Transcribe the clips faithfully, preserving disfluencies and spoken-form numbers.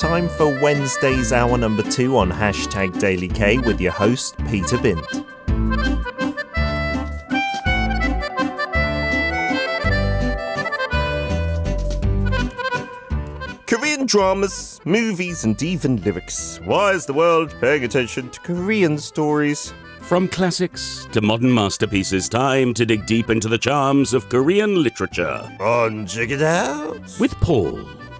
time for Wednesday's hour number two on Hashtag Daily K with your host, Peter Bint. Korean dramas, movies, and even lyrics. Why is the world paying attention to Korean stories? From classics to modern masterpieces, time to dig deep into the charms of Korean literature. On Check It Out with Paul.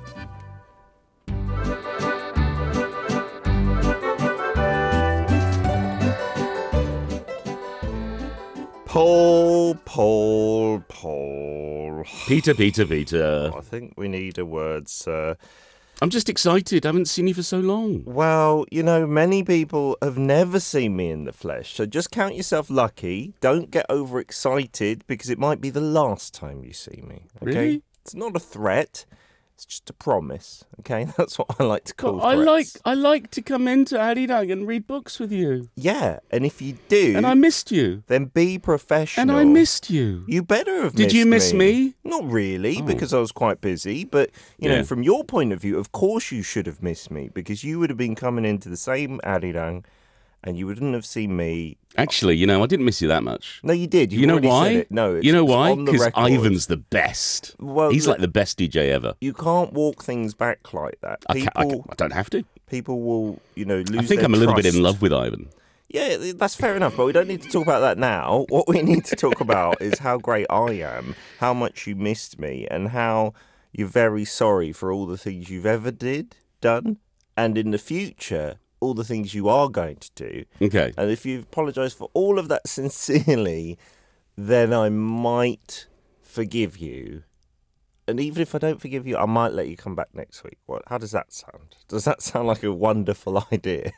Paul, Paul, Paul. Peter, Peter, Peter. I think we need a word, sir. I'm just excited. I haven't seen you for so long. Well, you know, many people have never seen me in the flesh, so just count yourself lucky. Don't get overexcited because it might be the last time you see me. Okay? Really? It's not a threat. It's just a promise. Okay, that's what I like to call But I threats. like I like to come into Arirang and read books with you. Yeah, and if you do, And I missed you. then be professional. And I missed you. You better have Did missed you miss me? Not really, Oh. because I was quite busy. But, you know, Yeah. from your point of view, of course you should have missed me, because you would have been coming into the same Arirang and you wouldn't have seen me. Actually, you know, I didn't miss you that much. No, you did. You've You know already why? said it. No, it's, you know it's why? on the Because record. Ivan's the best. Well, He's look, like the best D J ever. You can't walk things back like that. I, People, can't, I, can't- I don't have to. people will, you know, lose I think their I'm a little bit trust. in love with Ivan. Yeah, that's fair enough, but we don't need to talk about that now. What we need to talk about is how great I am, how much you missed me, and how you're very sorry for all the things you've ever did, done, and in the future, all the things you are going to do. Okay. And if you apologise for all of that sincerely, then I might forgive you. And even if I don't forgive you, I might let you come back next week. What? How does that sound? Does that sound like a wonderful idea?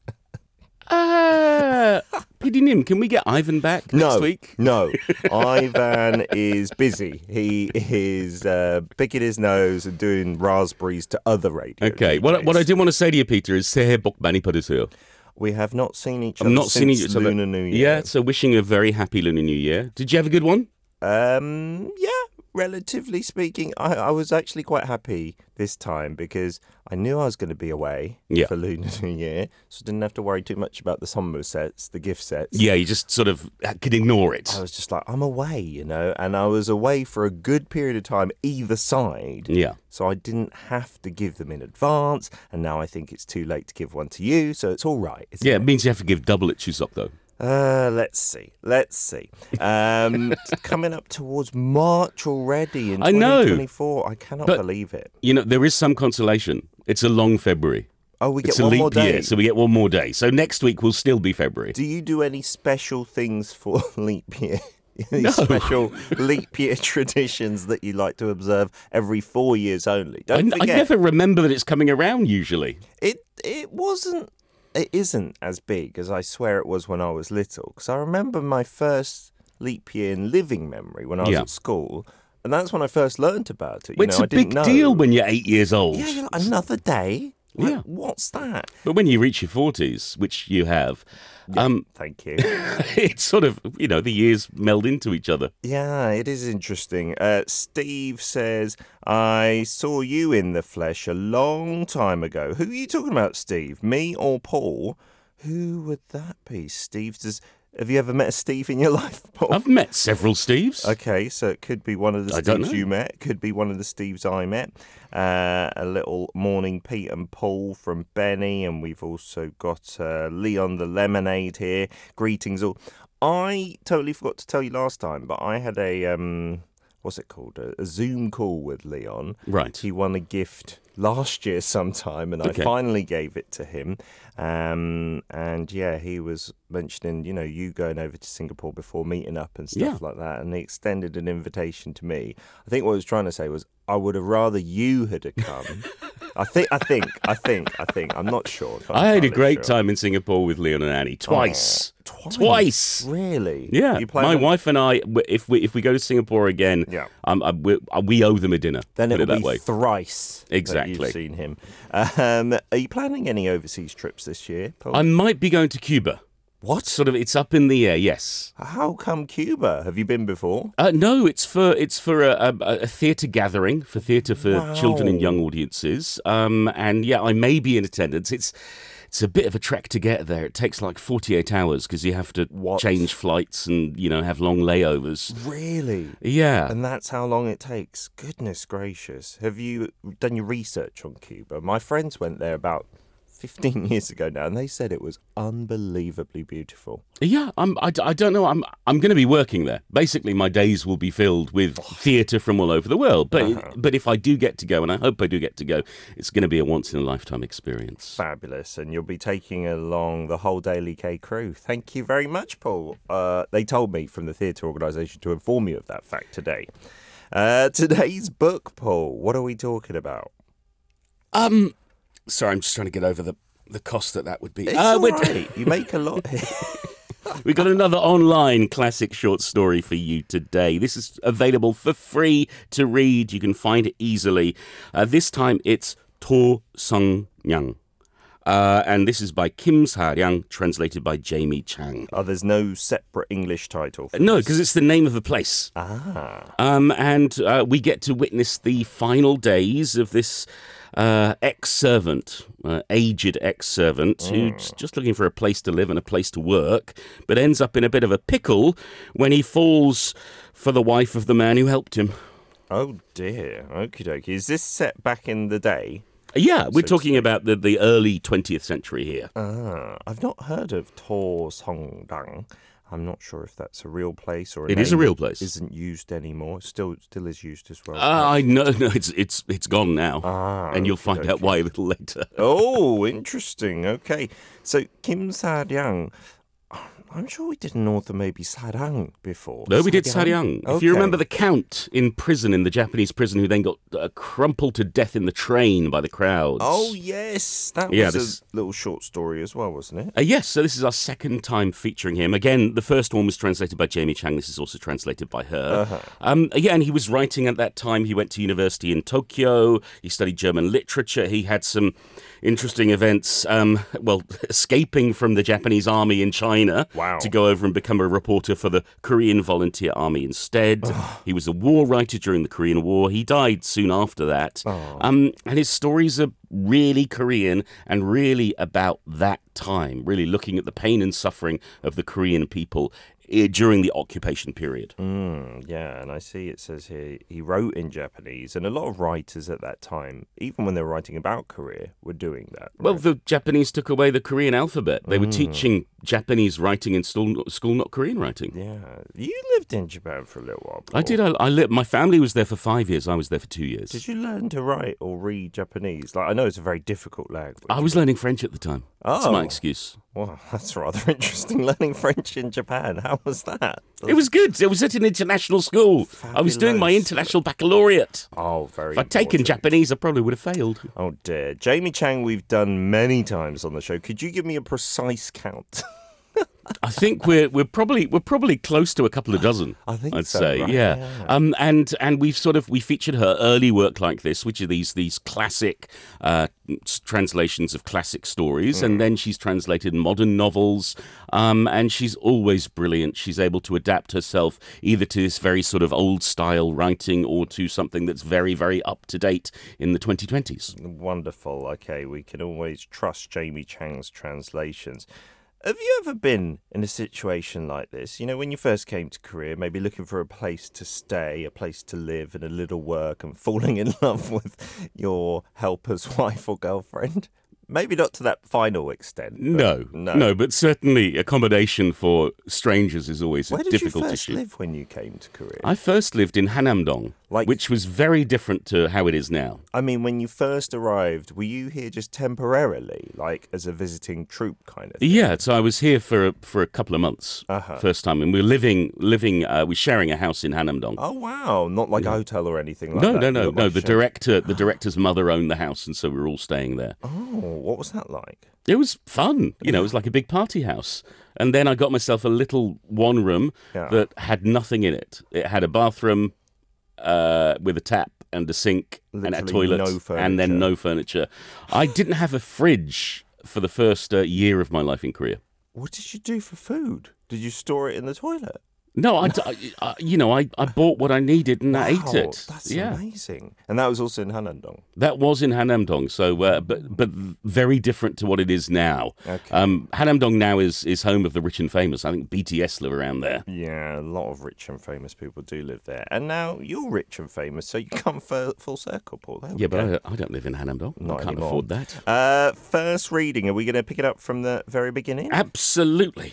Uh, P D Nim, can we get Ivan back next No, week? no. Ivan is busy. He is uh, picking his nose and doing raspberries to other radio Okay. D Js. What, what I did want to say to you, Peter, is 새해 복 많이 받으세요. We have not seen each I'm other not since seeing each other. Lunar New Year. Yeah, so wishing you a very happy Lunar New Year. Did you have a good one? Um, yeah, relatively speaking, I, I was actually quite happy this time because I knew I was going to be away Yeah. for Lunar New Year, so I didn't have to worry too much about the summer sets, the gift sets. Yeah, you just sort of could ignore it. I was just like, I'm away, you know, and I was away for a good period of time either side. Yeah. So I didn't have to give them in advance, and now I think it's too late to give one to you, so it's all right. Isn't Yeah, it? it means you have to give double at Chuseok, though. Uh, let's see. Let's see. Um, it's coming up towards March already in I know. twenty twenty-four. I cannot But- believe it. You know, there is some consolation. It's a long February. Oh, we get It's a one leap more day. year, so we get one more day. So next week will still be February. Do you do any special things for leap year? Any No. special leap year traditions that you like to observe every four years only? I, Don't I forget, never remember that it's coming around usually. it it wasn't. It isn't as big as I swear it was when I was little. Because I remember my first leap year in living memory when I was Yeah. at school, and that's when I first learnt about it. You Well, it's know, a I didn't big know. deal when you're eight years old. Yeah, you're like, another day. Like, Yeah. What's that? But when you reach your forties, which you have, um, Thank you. it's sort of, you know, the years meld into each other. Yeah, it is interesting. Uh, Steve says, I saw you in the flesh a long time ago. Who are you talking about, Steve? Me or Paul? Who would that be? Steve, does, have you ever met a Steve in your life, Paul? I've met several Steves. Okay, so it could be one of the I don't Steves know. you met. It could be one of the Steves I met. Uh, a little morning Pete and Paul from Benny. And we've also got uh, Leon the Lemonade here. Greetings all. I totally forgot to tell you last time, but I had a, um, what's it called? A, a Zoom call with Leon. Right. He won a gift last year sometime, and Okay. I finally gave it to him. Um, and yeah, he was mentioning, you know, you going over to Singapore before meeting up and stuff Yeah. like that. And he extended an invitation to me. I think what he was trying to say was, I would have rather you had have come. I think, I think, I think, I think. I'm not sure. I'm I had a entirely great sure. time in Singapore with Leon and Annie. Twice. Twice. Twice. Really? Yeah, You play my them- wife and I, w- if we if we go to Singapore again, Yeah. um, uh, we, uh, we owe them a dinner. Then put it'll it that be way. thrice that Exactly. you've seen him. Um, are you planning any overseas trips this year, Paul? I might be going to Cuba. What? Sort of, it's up in the air. Yes. How come Cuba? Have you been before? Uh, no, it's for it's for a, a, a theatre gathering for theatre for Wow. children and young audiences. Um, and yeah, I may be in attendance. It's it's a bit of a trek to get there. It takes like forty-eight hours because you have to What? change flights and you know have long layovers. Really? Yeah. And that's how long it takes. Goodness gracious. Have you done your research on Cuba? My friends went there about fifteen years ago now, and they said it was unbelievably beautiful. Yeah, I'm, I, I don't know. I'm I'm going to be working there. Basically, my days will be filled with theatre from all over the world. But Uh-huh. but if I do get to go, and I hope I do get to go, it's going to be a once in a lifetime experience. Fabulous. And you'll be taking along the whole Daily K crew. Thank you very much, Paul. Uh, they told me from the theatre organisation to inform you of that fact today. Uh, today's book, Paul, what are we talking about? Um, sorry, I'm just trying to get over the the cost that that would be. It's Uh, all we're- right. You make a lot here. We've got another online classic short story for you today. This is available for free to read. You can find it easily. Uh, this time it's To Sung Nyang. Uh, and this is by Kim Sa-ryang, translated by Jamie Chang. Oh, there's no separate English title for No, this? because it's the name of a place. Ah. Um, and uh, we get to witness the final days of this uh, ex-servant, uh, aged ex-servant, who's just looking for a place to live and a place to work, but ends up in a bit of a pickle when he falls for the wife of the man who helped him. Oh, dear. Okie dokie. Is this set back in the day? Yeah, we're So to talking speak. about the, the early twentieth century here. Ah, I've not heard of To Song Dang. I'm not sure if that's a real place or a It is a name real that place. Isn't used anymore. Still, still is used as well. Uh, I know, no, it's it's it's gone now, Ah, and you'll find out okey-dokey. why a little later. Oh, interesting. Okay, so Kim Sa-ryang. I'm sure we did an author maybe Sarang before. No, we did Saryang. If you Okay. remember the Count in prison, in the Japanese prison, who then got uh, crumpled to death in the train by the crowds. Oh yes, that Yeah, was this- a little short story as well, wasn't it? Uh, yes, so this is our second time featuring him. Again, the first one was translated by Jamie Chang. This is also translated by her. Uh-huh. Um, yeah, and he was writing at that time. He went to university in Tokyo. He studied German literature. He had some interesting events, um, well, escaping from the Japanese army in China Wow. to go over and become a reporter for the Korean Volunteer Army instead. He was a war writer during the Korean War. He died soon after that. Um, and his stories are really Korean and really about that time, really looking at the pain and suffering of the Korean people eh, during the occupation period. Mm, yeah, and I see it says here he wrote in Japanese, and a lot of writers at that time, even when they were writing about Korea, were doing that. Well, right? the Japanese took away the Korean alphabet. They were teaching Japanese writing in school, school not Korean writing. yeah, you lived in Japan for a little while. I Paul. did. I, I lived. My family was there for five years. I was there for two years. Did you learn to write or read Japanese? Like I know it's a very difficult language. I was learning French at the time. That's Oh. my excuse. Well, that's rather interesting. Learning French in Japan. How was that? It was good. It was at an international school. I was doing my Fabulous. international baccalaureate. Oh, very. If I'd taken important. Japanese, I probably would have failed. Oh dear, Jamie Chang. We've done many times on the show. Could you give me a precise count? I think we're we're probably we're probably close to a couple of dozen. I think I'd so, say, right? yeah. Yeah. Um, and and we've sort of we featured her early work like this, which are these these classic uh, s- translations of classic stories, Mm. and then she's translated modern novels. Um, and she's always brilliant. She's able to adapt herself either to this very sort of old style writing or to something that's very very up to date in the twenty twenties. Wonderful. Okay, we can always trust Jamie Chang's translations. Have you ever been in a situation like this? You know, when you first came to Korea, maybe looking for a place to stay, a place to live, and a little work, and falling in love with your helper's wife or girlfriend? Maybe not to that final extent. but No, no. no, but certainly accommodation for strangers is always a Where did you difficult first issue. live when you came to Korea? I first lived in Hanamdong, Like- which was very different to how it is now. I mean, when you first arrived, were you here just temporarily, like as a visiting troupe kind of thing? Yeah, so I was here for a, for a couple of months, Uh-huh. first time, and we were living living uh, we're sharing a house in Hanamdong. Oh wow, not like a hotel or anything like no, that. no, You no, were no. by The share- director, the director's mother owned the house, and so we were all staying there. Oh, what was that like? It was fun, you know. It was like a big party house. And then I got myself a little one room Yeah. that had nothing in it. It had a bathroom uh, with a tap and a sink and a Literally toilet, no and then furniture. no furniture. I didn't have a fridge for the first uh, year of my life in Korea. What did you do for food? Did you store it in the toilet? No, I, I, I you know, I, I bought what I needed and Wow, I ate it. That's yeah. amazing. And that was also in Hanamdong. That was in Hanamdong, so uh, but but very different to what it is now. Okay. Um, Hanamdong now is, is home of the rich and famous. I think B T S live around there. Yeah, a lot of rich and famous people do live there. And now you're rich and famous, so you come full, full circle, Paul. There we Yeah, go. but I, I don't live in Hanamdong. Not I can't anymore. afford that. Uh, first reading, are we going to pick it up from the very beginning? Absolutely.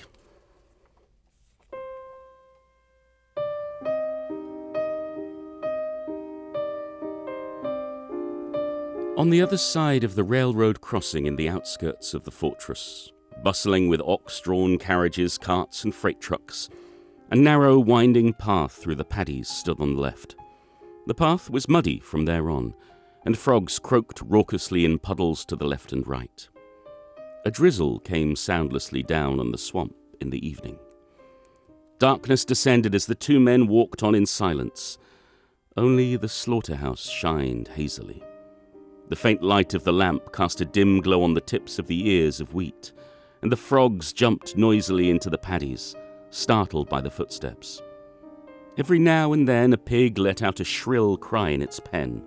On the other side of the railroad crossing in the outskirts of the fortress, bustling with ox-drawn carriages, carts and freight trucks, a narrow winding path through the paddies stood on the left. The path was muddy from there on, and frogs croaked raucously in puddles to the left and right. A drizzle came soundlessly down on the swamp in the evening. Darkness descended as the two men walked on in silence. Only the slaughterhouse shined hazily. The faint light of the lamp cast a dim glow on the tips of the ears of wheat, and the frogs jumped noisily into the paddies, startled by the footsteps. Every now and then a pig let out a shrill cry in its pen.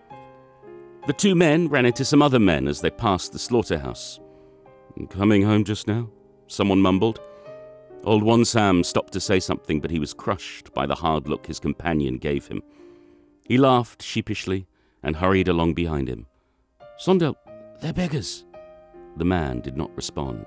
The two men ran into some other men as they passed the slaughterhouse. "Coming home just now?" someone mumbled. Old Wonsam stopped to say something, but he was crushed by the hard look his companion gave him. He laughed sheepishly and hurried along behind him. "Sondel, they're beggars." The man did not respond.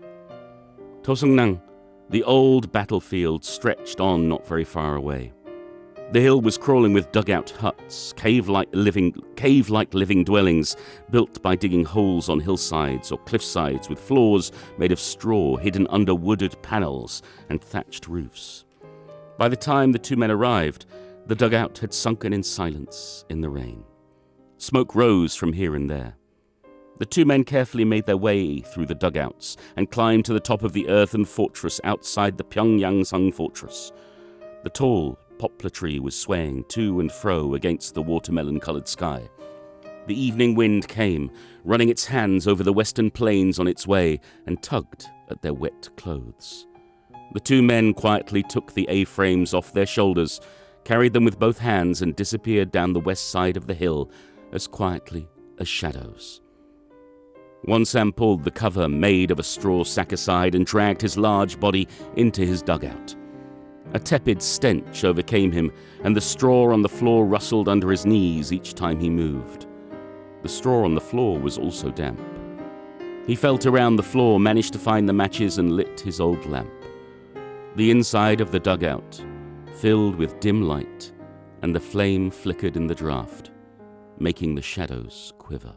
Tosungnang, the old battlefield, stretched on not very far away. The hill was crawling with dugout huts, cave-like living, cave-like living dwellings built by digging holes on hillsides or cliffsides with floors made of straw hidden under wooded panels and thatched roofs. By the time the two men arrived, the dugout had sunken in silence in the rain. Smoke rose from here and there. The two men carefully made their way through the dugouts and climbed to the top of the earthen fortress outside the Pyongyangsang fortress. The tall poplar tree was swaying to and fro against the watermelon-coloured sky. The evening wind came, running its hands over the western plains on its way, and tugged at their wet clothes. The two men quietly took the A-frames off their shoulders, carried them with both hands, and disappeared down the west side of the hill as quietly as shadows. Wonsam pulled the cover made of a straw sack aside and dragged his large body into his dugout. A tepid stench overcame him, and the straw on the floor rustled under his knees each time he moved. The straw on the floor was also damp. He felt around the floor, managed to find the matches, and lit his old lamp. The inside of the dugout filled with dim light, and the flame flickered in the draught, making the shadows quiver.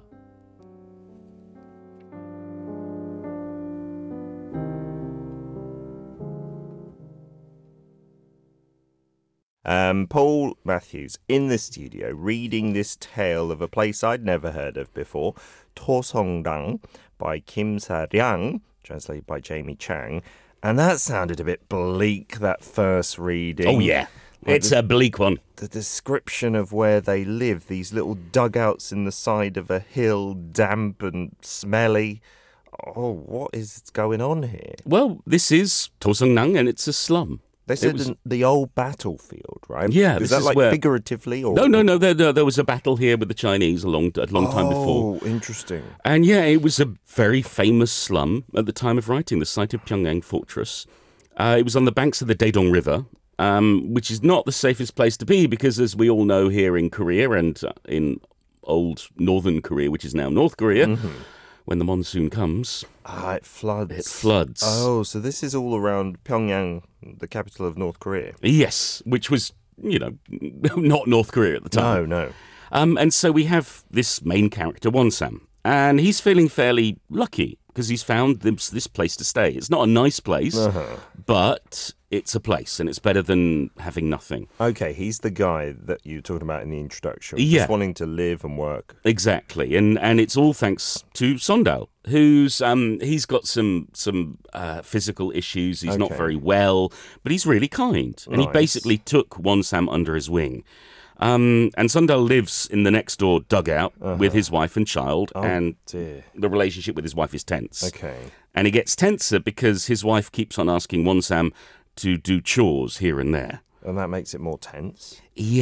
Um, Paul Matthews in the studio reading this tale of a place I'd never heard of before, Tosongdang by Kim Sa-ryang, translated by Jamie Chang. And that sounded a bit bleak, that first reading. Oh, yeah. Like It's the, a bleak one. The description of where they live, these little dugouts in the side of a hill, damp and smelly. Oh, what is going on here? Well, this is Tosungnang, and it's a slum. They said was... in the old battlefield, right? Yeah, is this that is like where... figuratively or No, no, no. There, there, there was a battle here with the Chinese a long, a long time oh, before. Oh, interesting. And yeah, it was a very famous slum at the time of writing, the site of Pyongyang Fortress. Uh, it was on the banks of the Daedong River, um, which is not the safest place to be because, as we all know here in Korea and uh, in old northern Korea, which is now North Korea, mm-hmm. when the monsoon comes, ah, it floods. It floods. Oh, so this is all around Pyongyang, the capital of North Korea. Yes, which was, you know, not North Korea at the time. No, no. Um, and so we have this main character, Wonsam, and he's feeling fairly lucky because he's found this, this place to stay. It's not a nice place, uh-huh. but it's a place, and it's better than having nothing. Okay, he's the guy that you talked about in the introduction, yeah. just wanting to live and work. Exactly, and and it's all thanks to Sondal, who's um he's got some some uh, physical issues. He's okay. not very well, but he's really kind, and nice. he basically took Wonsam under his wing. Um, and Sondal lives in the next door dugout uh-huh. with his wife and child, oh, and dear. the relationship with his wife is tense. Okay. And it gets tenser because his wife keeps on asking Wonsam to do chores here and there. And that makes it more tense?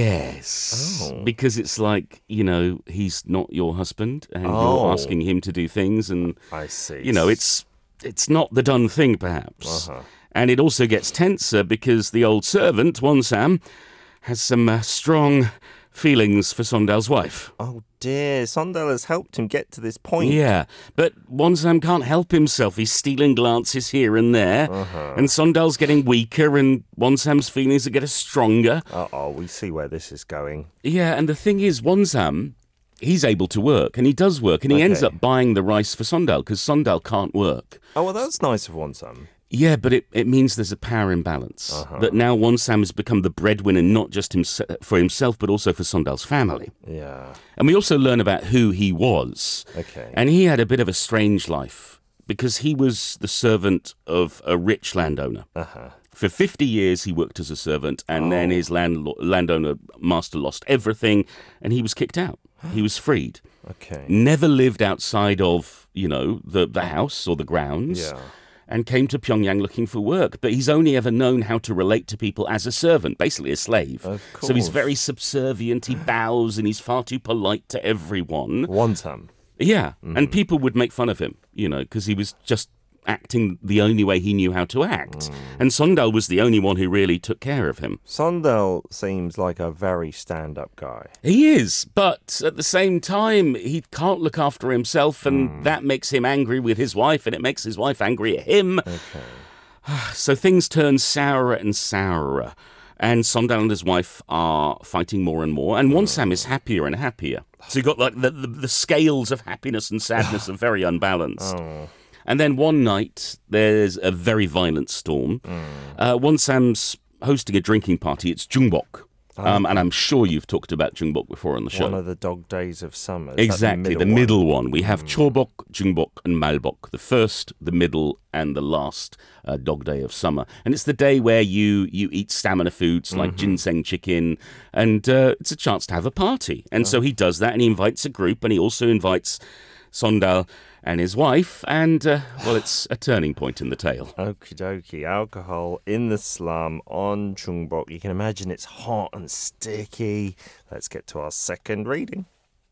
Yes. Oh. Because it's like, you know, he's not your husband and Oh. you're asking him to do things. And, I see. you know, it's it's not the done thing, perhaps. Uh-huh. And it also gets tenser because the old servant, Wonsam, has some uh, strong feelings for Sondal's wife. Oh dear, Sondal has helped him get to this point. Yeah, but Wonsam can't help himself. He's stealing glances here and there, Uh-huh. and Sondal's getting weaker, and Wonsam's feelings are getting stronger. Uh-oh, we see where this is going. Yeah, and the thing is, Wonsam, he's able to work, and he does work, and he ends Okay. up buying the rice for Sondal, because Sondal can't work. Oh, well, that's nice of Wonsam. Yeah, but it, it means there's a power imbalance. Uh-huh. That now Wonsam has become the breadwinner, not just himse- for himself, but also for Sondal's family. Yeah. And we also learn about who he was. Okay. And he had a bit of a strange life because he was the servant of a rich landowner. Uh-huh. For fifty years, he worked as a servant, and then his land- landowner master lost everything, and he was kicked out. He was freed. Okay. Never lived outside of, you know, the, the house or the grounds. Yeah. And came to Pyongyang looking for work. But he's only ever known how to relate to people as a servant, basically a slave. Of So he's course. very subservient, he bows, and he's far too polite to everyone. Wonsam. Yeah, and people would make fun of him, you know, because he was just acting the only way he knew how to act. And Sondal was the only one who really took care of him. Sondal seems like a very stand-up guy. He is, but at the same time, he can't look after himself, and that makes him angry with his wife, and it makes his wife angry at him. Okay. So things turn sourer and sourer. And Sondal and his wife are fighting more and more, and Wonsam is happier and happier. So you've got like the, the, the scales of happiness and sadness are very unbalanced. Oh. And then one night, there's a very violent storm. Uh, Wonsam's hosting a drinking party. It's Jungbok. Um, and I'm sure you've talked about Jungbok before on the show. One of the dog days of summer. Is that Exactly, the one? middle one. We have Chorbok, Jungbok, and Malbok. The first, the middle, and the last uh, dog day of summer. And it's the day where you, you eat stamina foods like ginseng chicken, and uh, it's a chance to have a party. And so he does that, and he invites a group, and he also invites Sondal and his wife, and, uh, well, it's a turning point in the tale. Okie dokie. Alcohol in the slum on Jungbok. You can imagine it's hot and sticky. Let's get to our second reading.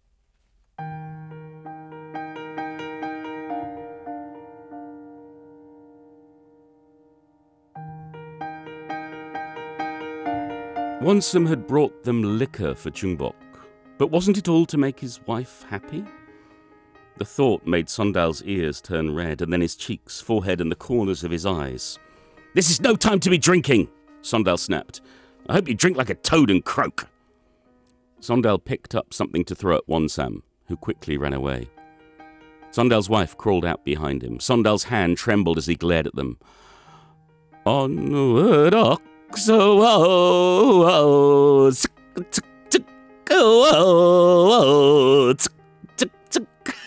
Wonsam had brought them liquor for Jungbok, but wasn't it all to make his wife happy? The thought made Sondal's ears turn red, and then his cheeks, forehead, and the corners of his eyes. "This is no time to be drinking," Sondal snapped. "I hope you drink like a toad and croak." Sondal picked up something to throw at Wonsam, who quickly ran away. Sondal's wife crawled out behind him. Sondal's hand trembled as he glared at them. "Onward, oxo, oh, oh, tsk, tsk, tsk, oh, oh, tsk, tsk, tsk."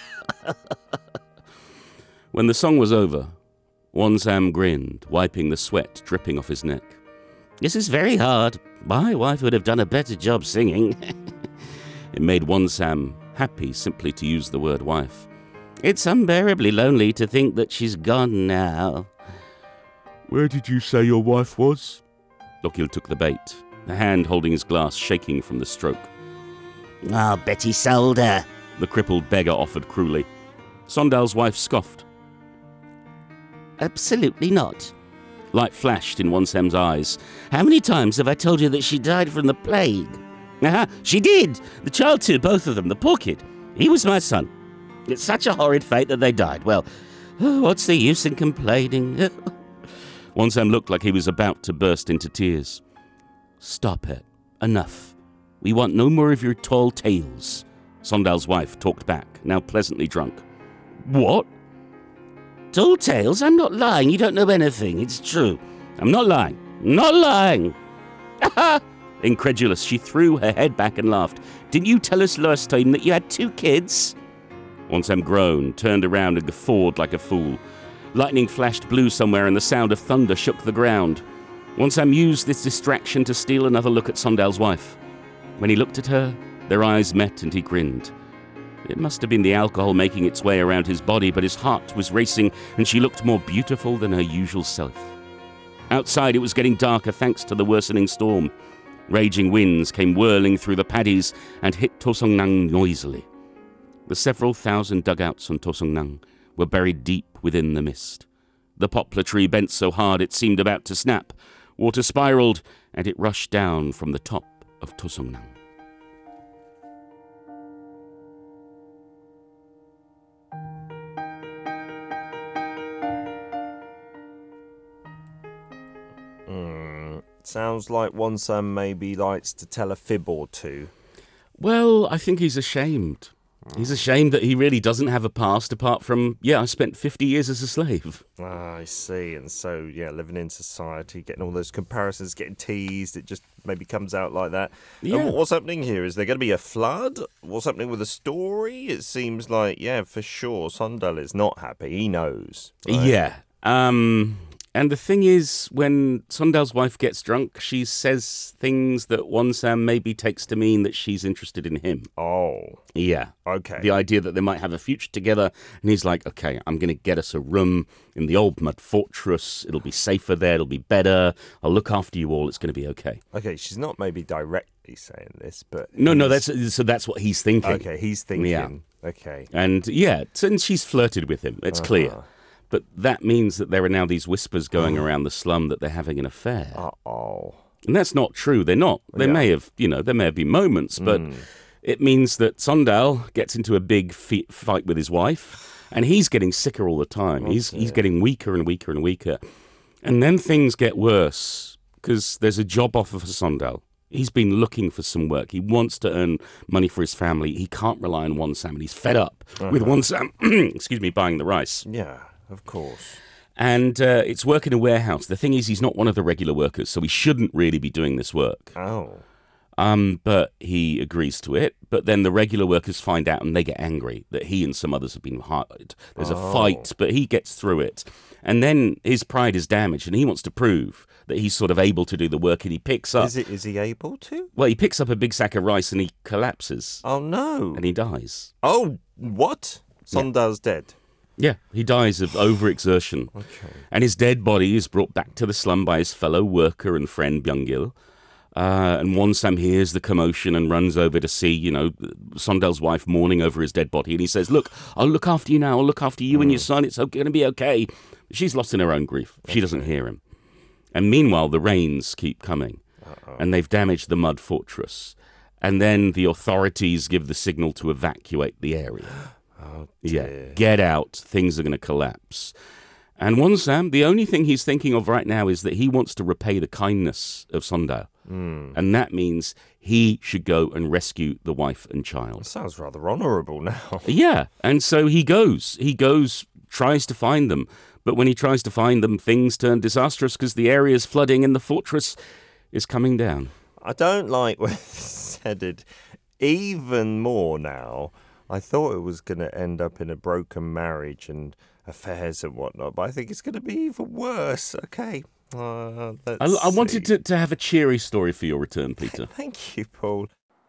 When the song was over, Wonsam grinned, wiping the sweat dripping off his neck. "This is very hard. My wife would have done a better job singing." It made Wonsam happy simply to use the word wife. "It's unbearably lonely to think that she's gone now." "Where did you say your wife was?" Lokil took the bait, the hand holding his glass shaking from the stroke. Oh, Betty sold her. The crippled beggar offered cruelly. Sondal's wife scoffed. Absolutely not. Light flashed in Wonsam's eyes. How many times have I told you that she died from the plague? "Ah, she did! The child too, both of them, the poor kid. He was my son. It's such a horrid fate that they died. Well, oh, what's the use in complaining?" Wonsam looked like he was about to burst into tears. "Stop it. Enough. We want no more of your tall tales." Sondal's wife talked back, now pleasantly drunk. "What?" Tall tales? I'm not lying. You don't know anything. It's true. "I'm not lying. Not lying." Incredulous, she threw her head back and laughed. "Didn't you tell us last time that you had two kids?" Wonsam groaned, turned around and guffawed like a fool. Lightning flashed blue somewhere and the sound of thunder shook the ground. Wonsam used this distraction to steal another look at Sondal's wife. When he looked at her, their eyes met and he grinned. It must have been the alcohol making its way around his body, but his heart was racing, and she looked more beautiful than her usual self. Outside, it was getting darker thanks to the worsening storm. Raging winds came whirling through the paddies and hit To Sung Nang noisily. The several thousand dugouts on To Sung Nang were buried deep within the mist. The poplar tree bent so hard it seemed about to snap. Water spiraled, and it rushed down from the top of To Sung Nang. Sounds like Won Sam maybe likes to tell a fib or two. Well, I think he's ashamed. He's ashamed that he really doesn't have a past apart from, yeah, I spent fifty years as a slave. Ah, I see. And so, yeah, living in society, getting all those comparisons, getting teased, it just maybe comes out like that. Yeah. And what's happening here? Is there going to be a flood? What's happening with the story? It seems like, yeah, for sure, Sundal is not happy. He knows. Right? Yeah. Um... And the thing is, when Sundal's wife gets drunk, she says things that Won Sam maybe takes to mean that she's interested in him. Oh. Yeah. Okay. The idea that they might have a future together. And he's like, okay, I'm going to get us a room in the old mud fortress. It'll be safer there. It'll be better. I'll look after you all. It's going to be okay. Okay, she's not maybe directly saying this, but... No, no, that's so that's what he's thinking. Okay, he's thinking. Yeah. Okay. And yeah, and she's flirted with him. It's Uh-huh. clear. But that means that there are now these whispers going around the slum that they're having an affair. Uh-oh. And that's not true. They're not. They Yeah. may have, you know, there may have been moments, but Mm. it means that Sundal gets into a big fi- fight with his wife, and he's getting sicker all the time. He's he's getting weaker and weaker and weaker. And then things get worse, because there's a job offer for Sundal. He's been looking for some work. He wants to earn money for his family. He can't rely on Won Sam, and he's fed up with Won Sam, excuse me, buying the rice. Yeah, of course. And uh, it's work in a warehouse. The thing is, he's not one of the regular workers, so he shouldn't really be doing this work. Oh. Um, but he agrees to it. But then the regular workers find out and they get angry that he and some others have been hired. There's a Oh. fight, but he gets through it. And then his pride is damaged and he wants to prove that he's sort of able to do the work, and he picks up... Is it? Is he able to? Well, he picks up a big sack of rice and he collapses. Oh, no. And he dies. Oh, what? Sundal's dead. Yeah, he dies of overexertion. Okay. And his dead body is brought back to the slum by his fellow worker and friend Byung-gil. Uh, and Won Sam hears the commotion and runs over to see, you know, Sundal's wife mourning over his dead body. And he says, look, I'll look after you now. I'll look after you and your son. It's going to be okay. She's lost in her own grief. She doesn't hear him. And meanwhile, the rains keep coming. Uh-oh. And they've damaged the mud fortress. And then the authorities give the signal to evacuate the area. Oh, Yeah, dear. get out. Things are going to collapse. And Won Sam, the only thing he's thinking of right now is that he wants to repay the kindness of Sundal. Mm. And that means he should go and rescue the wife and child. Sounds rather honourable now. Yeah, and so he goes. He goes, tries to find them. But when he tries to find them, things turn disastrous because the area is flooding and the fortress is coming down. I don't like when it's headed even more now. I thought it was going to end up in a broken marriage and affairs and whatnot, but I think it's going to be even worse. Okay. Uh, let's I, I wanted see. to, to have a cheery story for your return, Peter. Thank you, Paul.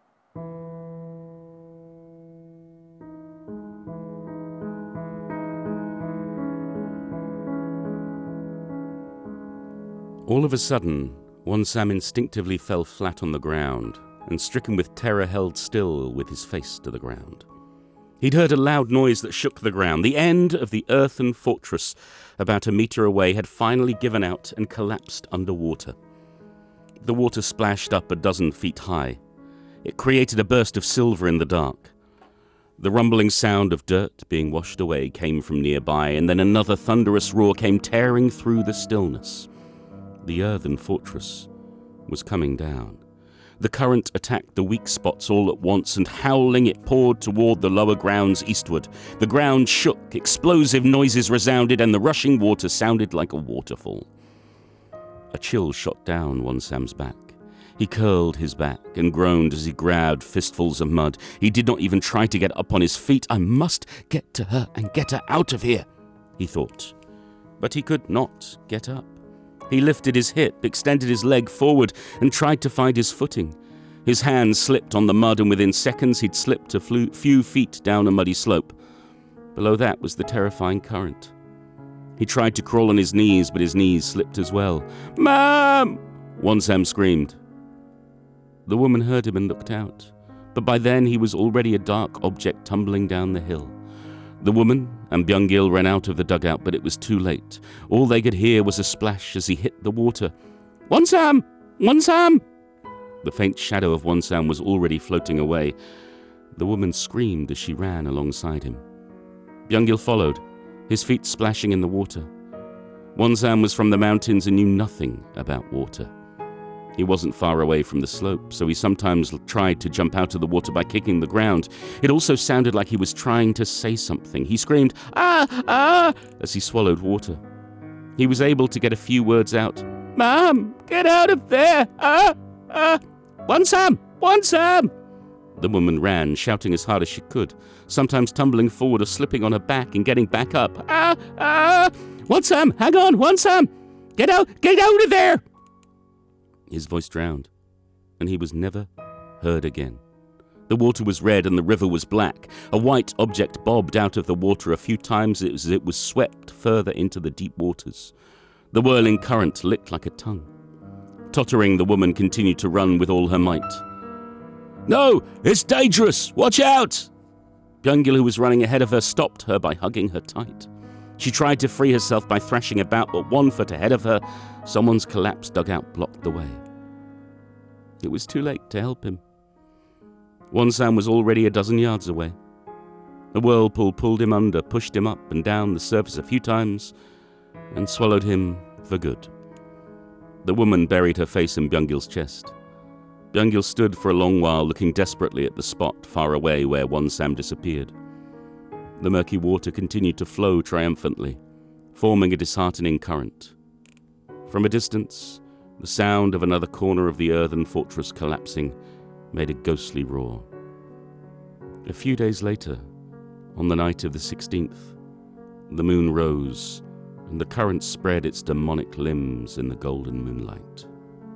All of a sudden, Won Sam instinctively fell flat on the ground and, stricken with terror, held still with his face to the ground. He'd heard a loud noise that shook the ground. The end of the earthen fortress, about a metre away, had finally given out and collapsed underwater. The water splashed up a dozen feet high. It created a burst of silver in the dark. The rumbling sound of dirt being washed away came from nearby, and then another thunderous roar came tearing through the stillness. The earthen fortress was coming down. The current attacked the weak spots all at once, and howling it poured toward the lower grounds eastward. The ground shook, explosive noises resounded, and the rushing water sounded like a waterfall. A chill shot down Won Sam's back. He curled his back and groaned as he grabbed fistfuls of mud. He did not even try to get up on his feet. I must get to her and get her out of here, he thought. But he could not get up. He lifted his hip, extended his leg forward, and tried to find his footing. His hand slipped on the mud, and within seconds he'd slipped a few feet down a muddy slope. Below that was the terrifying current. He tried to crawl on his knees, but his knees slipped as well. "Mom!" Wonsam screamed. The woman heard him and looked out, but by then he was already a dark object tumbling down the hill. The woman and Byung-gil ran out of the dugout, but it was too late. All they could hear was a splash as he hit the water. "Wonsam! Wonsam!" The faint shadow of Wonsam was already floating away. The woman screamed as she ran alongside him. Byung-gil followed, his feet splashing in the water. Wonsam was from the mountains and knew nothing about water. He wasn't far away from the slope, so he sometimes tried to jump out of the water by kicking the ground. It also sounded like he was trying to say something. He screamed, "Ah! Ah!" as he swallowed water. He was able to get a few words out. "Mom, get out of there! Ah! Ah! Wonsam! Wonsam!" The woman ran, shouting as hard as she could, sometimes tumbling forward or slipping on her back and getting back up. "Ah! Ah! Wonsam! Hang on! Wonsam! Get out! Get out of there!" His voice drowned, and he was never heard again. The water was red and the river was black. A white object bobbed out of the water a few times as it was swept further into the deep waters. The whirling current licked like a tongue. Tottering, the woman continued to run with all her might. "No, it's dangerous! Watch out!" Byung-gil, who was running ahead of her, stopped her by hugging her tight. She tried to free herself by thrashing about, but one foot ahead of her, someone's collapsed dugout blocked the way. It was too late to help him. Wonsam was already a dozen yards away. A whirlpool pulled him under, pushed him up and down the surface a few times, and swallowed him for good. The woman buried her face in Byung-gil's chest. Byung-gil stood for a long while, looking desperately at the spot far away where Wonsam disappeared. The murky water continued to flow triumphantly, forming a disheartening current. From a distance, the sound of another corner of the earthen fortress collapsing made a ghostly roar. A few days later, on the night of the sixteenth, the moon rose, and the current spread its demonic limbs in the golden moonlight.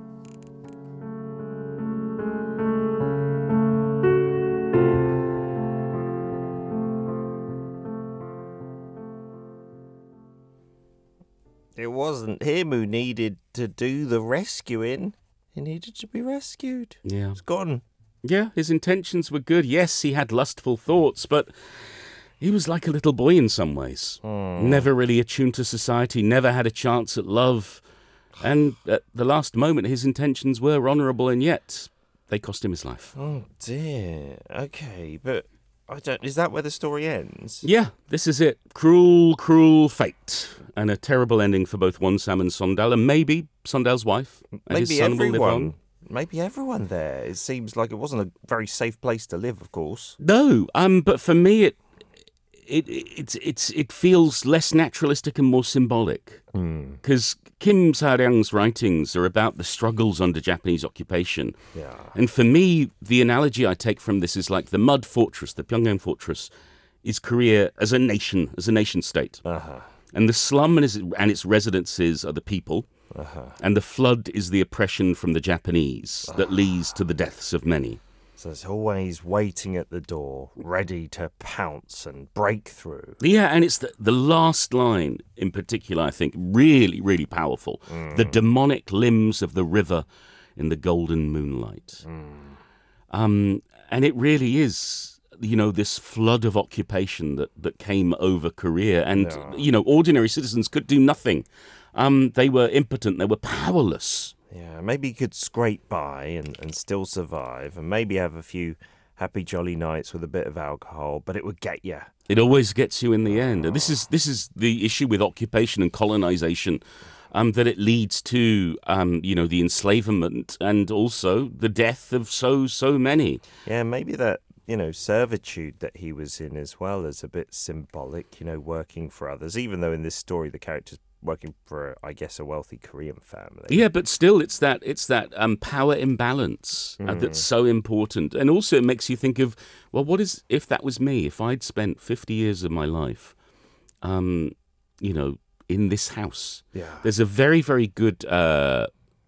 It wasn't him who needed to do the rescuing. He needed to be rescued. Yeah. It's gone. Yeah, his intentions were good. Yes, he had lustful thoughts, but he was like a little boy in some ways. Mm. Never really attuned to society, never had a chance at love. And at the last moment, his intentions were honourable, and yet they cost him his life. Oh, dear. Okay, but I don't... Is that where the story ends? Yeah, this is it. Cruel, cruel fate. And a terrible ending for both Wonsam and Sondal, and maybe Sondal's wife and Maybe his son everyone. will live on. Maybe everyone there. It seems like it wasn't a very safe place to live, of course. No, um, but for me, it it it's it's it feels less naturalistic and more symbolic. Because mm. Kim Sa-ryang's writings are about the struggles under Japanese occupation. Yeah. And for me, the analogy I take from this is like the mud fortress, the Pyongyang fortress, is Korea as a nation, as a nation state. Uh-huh. And the slum and its, and its residences are the people. Uh-huh. And the flood is the oppression from the Japanese that uh-huh. leads to the deaths of many. So it's always waiting at the door, ready to pounce and break through. Yeah, and it's the, the last line in particular, I think, really, really powerful. Mm. The demonic limbs of the river in the golden moonlight. Mm. Um, and it really is, you know, this flood of occupation that, that came over Korea. And, yeah. you know, ordinary citizens could do nothing. Um, they were impotent, they were powerless. Yeah, maybe you could scrape by and, and still survive, and maybe have a few happy jolly nights with a bit of alcohol, but it would get you. It always gets you in the end. And this is this is the issue with occupation and colonization, um, that it leads to, um, you know, the enslavement and also the death of so, so many. Yeah, maybe that, you know, servitude that he was in as well is a bit symbolic, you know, working for others, even though in this story the character's working for, I guess, a wealthy Korean family. Yeah, but still, it's that it's that um, power imbalance mm. uh, that's so important. And also it makes you think of, well, what is, if that was me, if I'd spent fifty years of my life, um, you know, in this house. Yeah. There's a very, very good uh,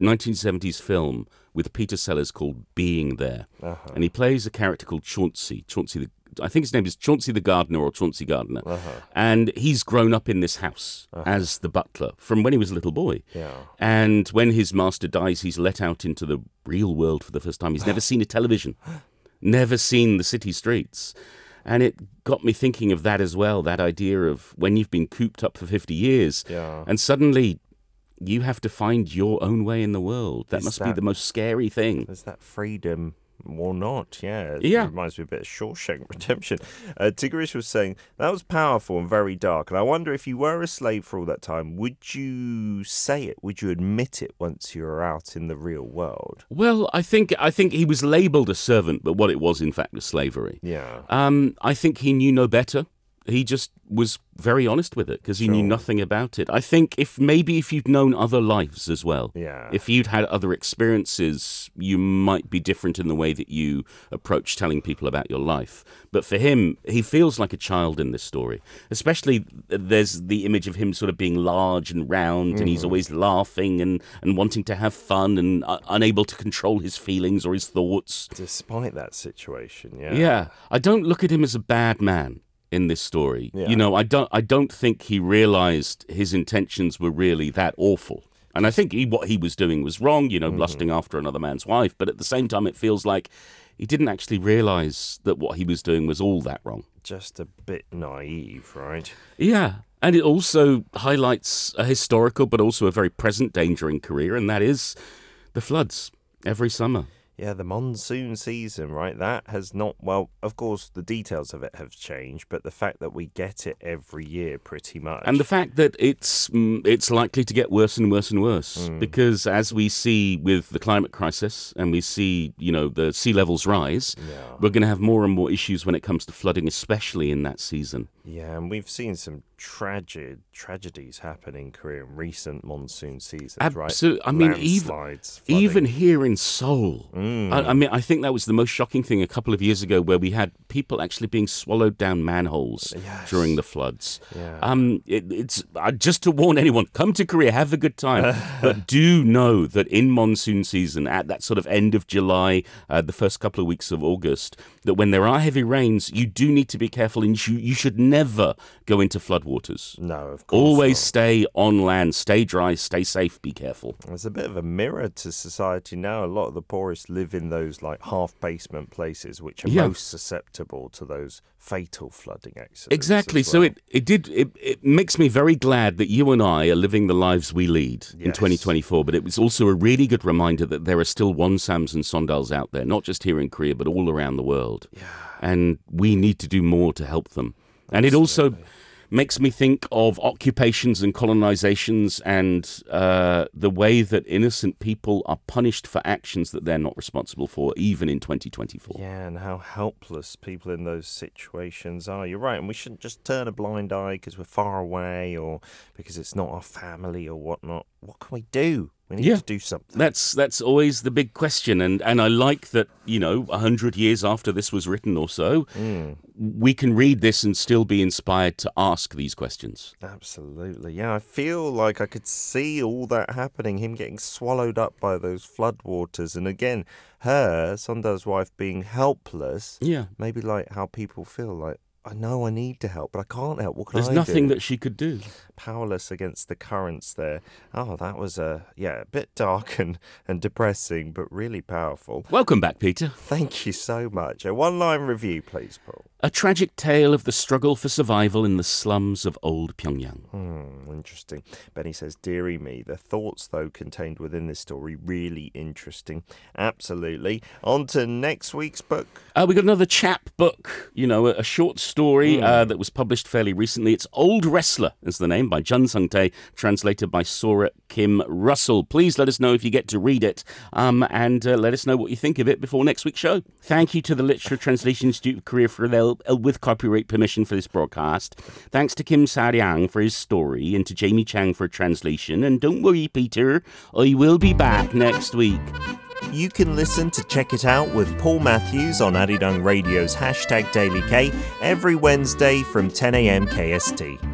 nineteen seventies film with Peter Sellers called Being There. Uh-huh. And he plays a character called Chauncey. Chauncey, the, I think his name is Chauncey the Gardener or Chauncey Gardner. Uh-huh. And he's grown up in this house uh-huh. as the butler from when he was a little boy. Yeah. And when his master dies, he's let out into the real world for the first time. He's never seen a television, never seen the city streets. And it got me thinking of that as well, that idea of when you've been cooped up for fifty years yeah. and suddenly you have to find your own way in the world. That Is must that, be the most scary thing. Is that freedom or not? Yeah. It yeah. reminds me a bit of Shawshank Redemption. Uh, Tigrish was saying, that was powerful and very dark. And I wonder if you were a slave for all that time, would you say it? Would you admit it once you were out in the real world? Well, I think I think he was labelled a servant, but what it was, in fact, was slavery. Yeah. Um, I think he knew no better. He just was very honest with it because he sure. knew nothing about it. I think if maybe if you'd known other lives as well, yeah. if you'd had other experiences, you might be different in the way that you approach telling people about your life. But for him, he feels like a child in this story. Especially there's the image of him sort of being large and round, mm. and he's always laughing and, and wanting to have fun and uh, unable to control his feelings or his thoughts. Despite that situation, yeah. Yeah. I don't look at him as a bad man in this story. Yeah. You know, I don't I don't think he realized his intentions were really that awful. And I think he, what he was doing was wrong, you know, mm-hmm. lusting after another man's wife. But at the same time, it feels like he didn't actually realize that what he was doing was all that wrong. Just a bit naive, right? Yeah. And it also highlights a historical but also a very present danger in Korea, and that is the floods every summer. Yeah, the monsoon season, right? That has not, well, of course, the details of it have changed, but the fact that we get it every year pretty much. And the fact that it's mm, it's likely to get worse and worse and worse, mm. because as we see with the climate crisis and we see, you know, the sea levels rise, yeah. we're going to have more and more issues when it comes to flooding, especially in that season. Yeah, and we've seen some tragic tragedies happen in Korea in recent monsoon seasons, Absolutely. right? I mean, even, even here in Seoul. Mm. I, I mean, I think that was the most shocking thing a couple of years ago, where we had people actually being swallowed down manholes yes. during the floods. Yeah. Um, it, it's uh, just to warn anyone, come to Korea, have a good time. But do know that in monsoon season, at that sort of end of July, uh, the first couple of weeks of August, that when there are heavy rains, you do need to be careful, and you, you should never go into floodwaters. No, of course Always not. Stay on land, stay dry, stay safe, be careful. It's a bit of a mirror to society now. A lot of the poorest live in those like half basement places, which are yeah. most susceptible to those fatal flooding accidents. Exactly. Well. So it, it did it, it makes me very glad that you and I are living the lives we lead yes. in twenty twenty-four. But it was also a really good reminder that there are still Wonsams and Sondals out there, not just here in Korea, but all around the world. Yeah. And we need to do more to help them. And it also makes me think of occupations and colonizations and uh, the way that innocent people are punished for actions that they're not responsible for, even in twenty twenty-four. Yeah, and how helpless people in those situations are. You're right, and we shouldn't just turn a blind eye because we're far away or because it's not our family or whatnot. What can we do? We need yeah. to do something. That's that's always the big question, and and I like that, you know, a hundred years after this was written or so, mm. we can read this and still be inspired to ask these questions. Absolutely, yeah. I feel like I could see all that happening, him getting swallowed up by those floodwaters, and again, her, Sondal's wife, being helpless. Yeah. Maybe like how people feel like, I know I need to help, but I can't help. What can There's I do? There's nothing that she could do. Powerless against the currents there. Oh, that was a yeah, a bit dark and, and depressing, but really powerful. Welcome back, Peter. Thank you so much. A one-line review, please, Paul. A tragic tale of the struggle for survival in the slums of old Pyongyang. Hmm, interesting. Benny says, dearie me, the thoughts, though, contained within this story, really interesting. Absolutely. On to next week's book. Uh, we got another chap book, you know, a, a short story mm. uh, that was published fairly recently. It's Old Wrestler is the name, by Jun Sung-tae, translated by Sora Kim Russell. Please let us know if you get to read it, um, and uh, let us know what you think of it before next week's show. Thank you to the Literature Translation Institute of Korea for their with copyright permission for this broadcast. Thanks to Kim Sa-ryang for his story and to Jamie Chang for translation. And don't worry, Peter, I will be back next week. You can listen to Check It Out with Paul Matthews on Arirang Radio's hashtag Daily K every Wednesday from ten a.m. K S T.